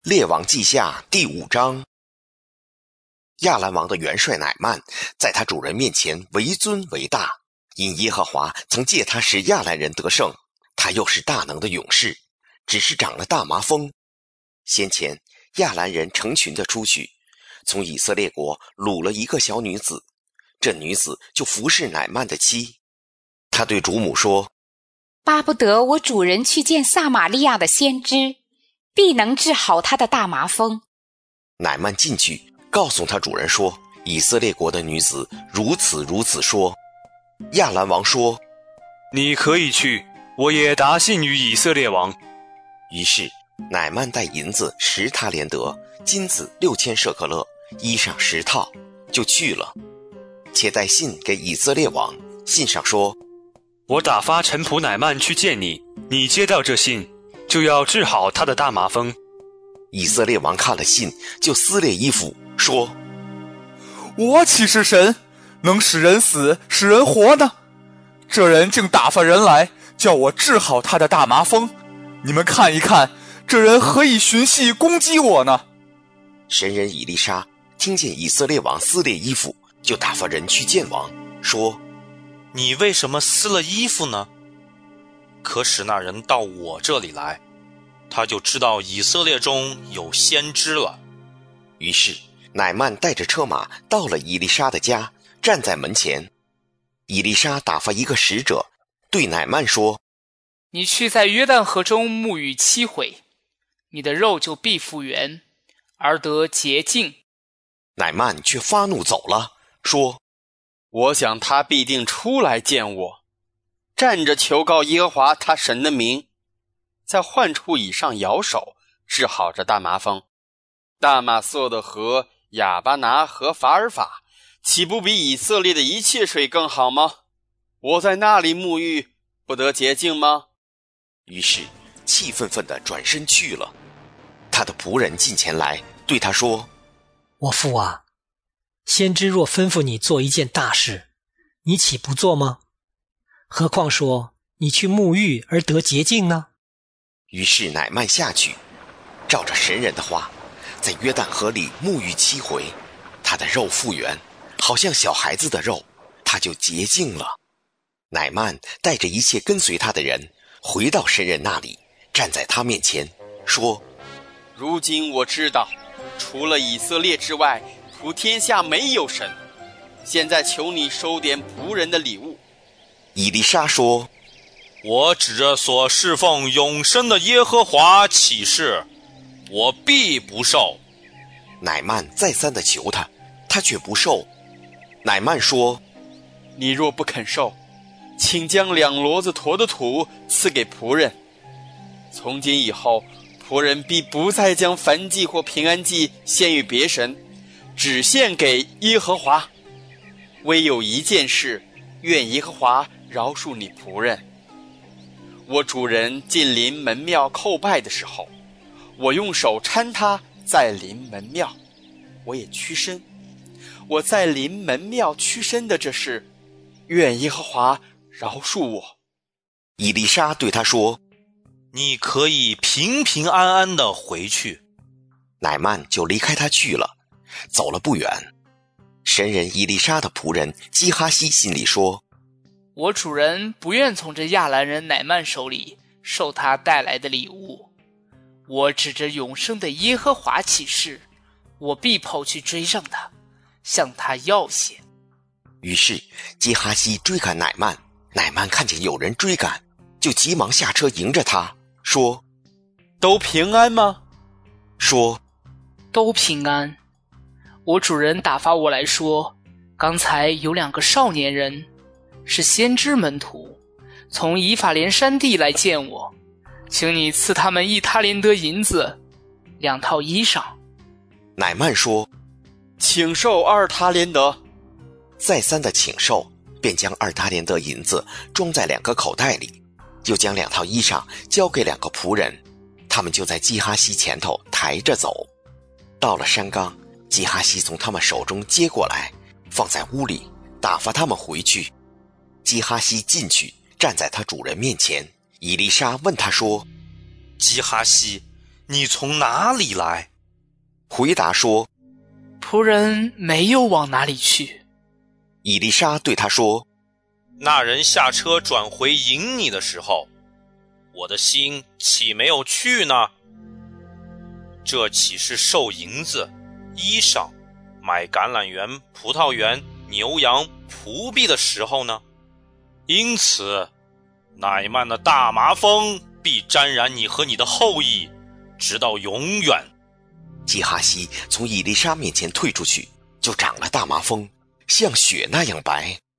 列王记下第5章。亚兰王的元帅乃曼在他主人面前为尊为大，因耶和华曾借他使亚兰人得胜，他又是大能的勇士，只是长了大麻风。先前亚兰人成群的出去，从以色列国掳了一个小女子，这女子就服侍乃曼的妻。他对主母说： 巴不得我主人去见撒玛利亚的先知，必能治好他的大麻风。 乃曼进去告诉他主人说，以色列国的女子如此说。亚兰王说： 你可以去，我也答信于以色列王。 于是乃曼带银子10他连得，金子6000舍客勒，衣裳10套，就去了。且带信给以色列王，信上说： 我打发臣仆乃曼去见你，你接到这信，就要治好他的大麻风。 以色列王看了信，就撕裂衣服，说： 我岂是神，能使人死使人活呢？这人竟打发人来，叫我治好他的大麻风。你们看一看，这人何以寻隙攻击我呢？ 神人以利沙听见以色列王撕裂衣服，就打发人去见王，说： 你为什么撕了衣服呢？可使那人到我这里来，他就知道以色列中有先知了。 于是乃曼带着车马到了以利沙的家，站在门前。以利沙打发一个使者对乃曼说： 你去在约旦河中沐浴7回，你的肉就必复原，而得洁净。 乃曼却发怒走了，说： 我想他必定出来见我，站着求告耶和华他神的名，在患处以上摇手，治好这大麻风。大马色的河亚巴拿和法尔法，岂不比以色列的一切水更好吗？我在那里沐浴，不得洁净吗？ 于是气愤愤地转身去了。他的仆人近前来对他说： 我父啊，先知若吩咐你做一件大事，你岂不做吗？何况说你去沐浴而得洁净呢？ 于是乃曼下去，照着神人的话，在约旦河里沐浴7回，他的肉复原，好像小孩子的肉，他就洁净了。乃曼带着一切跟随他的人回到神人那里，站在他面前说： 如今我知道，除了以色列之外，普天下没有神。现在求你收点仆人的礼物。 以利沙说： 我指着所侍奉永生的耶和华起誓，我必不受。 乃曼再三地求他，他却不受。乃曼说： 你若不肯受，请将2骡子驮的土赐给仆人。从今以后，仆人必不再将燔祭或平安祭献与别神，只献给耶和华。唯有一件事，愿耶和华饶恕你仆人。我主人进临门庙叩拜的时候，我用手搀他在临门庙，我也屈身。我在临门庙屈身的这事，愿耶和华饶恕我。 以利沙对他说： 你可以平平安安地回去。 乃曼就离开他去了，走了不远。神人以利沙的仆人基哈西心里说： 我主人不愿从这亚兰人乃曼手里受他带来的礼物。我指着永生的耶和华起誓，我必跑去追上他，向他要些。 于是基哈西追赶乃曼，乃曼看见有人追赶，就急忙下车迎着他，说： 都平安吗？ 说： 都平安。我主人打发我来说，刚才有2个少年人，是先知门徒，从以法莲山地来见我，请你赐他们1他连得银子，2套衣裳。 乃曼说： 请受2他连得。 再三的请受，便将2他连得银子装在2个口袋里，又将2套衣裳交给2个仆人，他们就在基哈西前头抬着走。到了山冈，基哈西从他们手中接过来，放在屋里，打发他们回去。基哈西进去，站在他主人面前。以利沙问他说： 基哈西， 你从哪里来？” 回答说：“ 仆人没有往哪里去。” 以利沙对他说：“ 那人下车转回迎你的时候，我的心岂没有去呢？这岂是收银子、衣裳、买橄榄园、葡萄园、牛羊、仆婢的时候呢？因此，乃曼的大麻风必沾染你和你的后裔，直到永远。” 基哈西从以利沙面前退出去，就长了大麻风，像雪那样白。